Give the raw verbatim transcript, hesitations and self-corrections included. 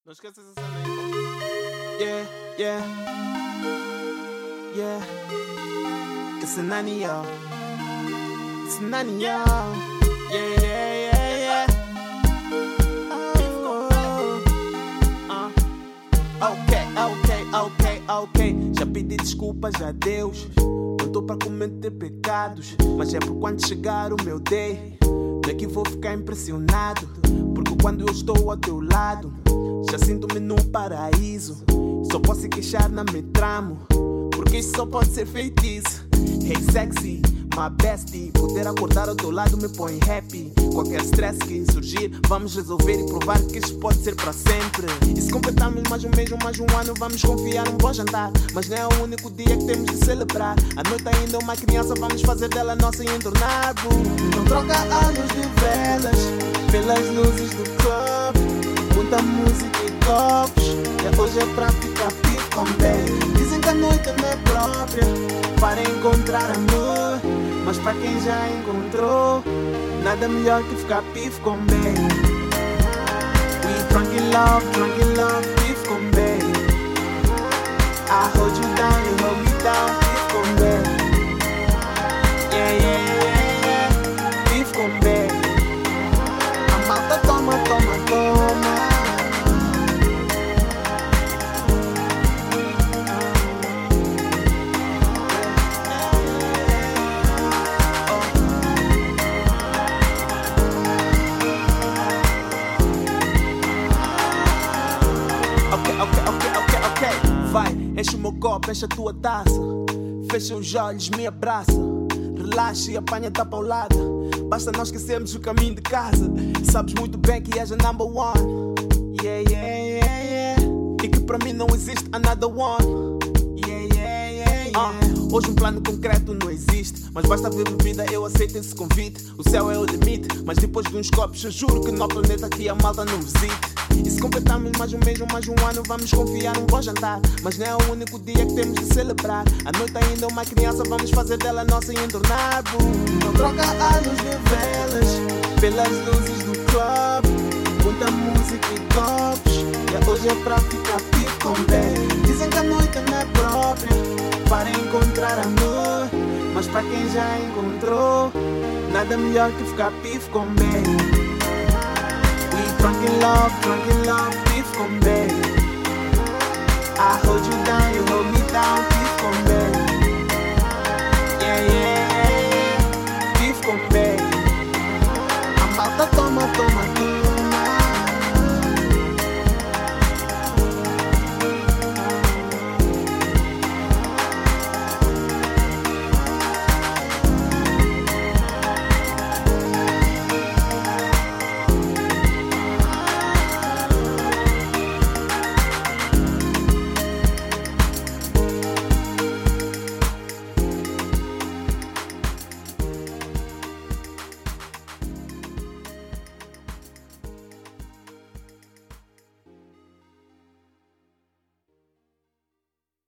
Não esqueças essa cena aí. Yeah, yeah. Yeah. It's a nanny, y'all. It's a nanny, y'all. Yeah, yeah, yeah, yeah. Oh, oh. Uh. Ok, ok, ok, ok. Já pedi desculpas a Deus. Não tô pra cometer pecados, mas é por quando chegar o meu day. Não é que vou ficar impressionado, porque quando eu estou ao teu lado, já sinto-me num paraíso. Só posso se queixar, não me tramo, porque isso só pode ser feitiço. Hey sexy, my bestie, poder acordar ao teu lado me põe happy. Qualquer stress que surgir, vamos resolver e provar que isto pode ser para sempre. E se completarmos mais um mês ou mais um ano, vamos confiar num bom jantar. Mas não é o único dia que temos de celebrar. A noite ainda é uma criança, vamos fazer dela nossa e entornar. Não troca anos de velas pelas luzes do club. Muita música e copos, e hoje é pra ficar pico com bem. Dizem que a noite não é própria para encontrar amor, mas para quem já encontrou, nada melhor que ficar pif com bem. We drunk in love, drunk in love, pif com bem. I hold you down, you hold me down, pif com bem. Yeah, yeah, yeah, yeah, pif com bem. A malta toma, toma, toma. Ok, ok, ok, ok, ok. Vai, enche o meu copo, enche a tua taça. Fecha os olhos, me abraça. Relaxa e apanha da paulada. Basta não esquecermos o caminho de casa. Sabes muito bem que és a number one. Yeah, yeah, yeah, yeah. E que para mim não existe another one. Yeah, yeah, yeah, yeah. Uh, hoje um plano concreto não existe, mas basta ver bebida, eu aceito esse convite. O céu é o limite, mas depois de uns copos eu juro que no planeta aqui a malta não visite. E se completarmos mais um mês ou mais um ano, vamos confiar num bom jantar. Mas não é o único dia que temos de celebrar. A noite ainda é uma criança, vamos fazer dela nossa e entornar. Não troca anos de velas pelas luzes do club. Muita música e copos, e hoje é pra ficar pico com bem. Dizem que a noite não é própria para encontrar amor, mas para quem já encontrou, nada melhor que ficar pif com bem. We drunk in love, drunk in love, beef com bem. I